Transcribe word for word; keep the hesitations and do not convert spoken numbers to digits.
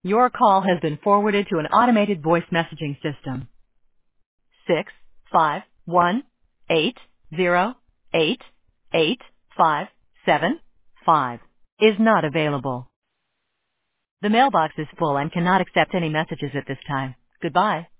Your call has been forwarded to an automated voice messaging system. Six five one eight zero eight eight five seven five is not available. The mailbox is full and cannot accept any messages at this time. Goodbye.